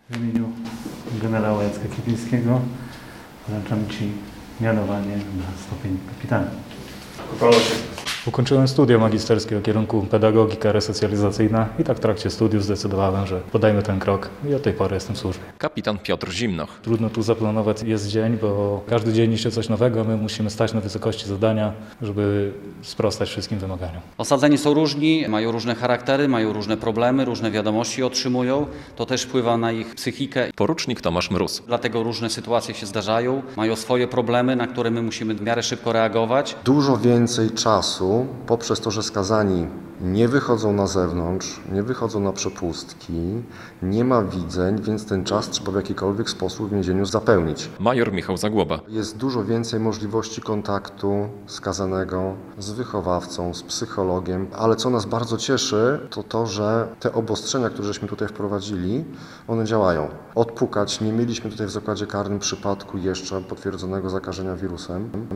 W imieniu generała Jacka Kiepińskiego wręczam Ci mianowanie na stopień kapitana. Ukończyłem studia magisterskie o kierunku pedagogika resocjalizacyjna i tak w trakcie studiów zdecydowałem, że podejmę ten krok i od tej pory jestem w służbie. Kapitan Piotr Zimnoch. Trudno tu zaplanować jest dzień, bo każdy dzień niszczy coś nowego, my musimy stać na wysokości zadania, żeby sprostać wszystkim wymaganiom. Osadzeni są różni, mają różne charaktery, mają różne problemy, różne wiadomości otrzymują. To też wpływa na ich psychikę. Porucznik Tomasz Mróz. Dlatego różne sytuacje się zdarzają, mają swoje problemy, na które my musimy w miarę szybko reagować. Dużo więcej czasu poprzez to, że skazani nie wychodzą na zewnątrz, nie wychodzą na przepustki, nie ma widzeń, więc ten czas trzeba w jakikolwiek sposób w więzieniu zapełnić. Major Michał Zagłoba. Jest dużo więcej możliwości kontaktu skazanego z wychowawcą, z psychologiem, ale co nas bardzo cieszy, to to, że te obostrzenia, które żeśmy tutaj wprowadzili, one działają. Odpukać nie mieliśmy tutaj w zakładzie karnym przypadku jeszcze potwierdzonego zakażenia wirusem.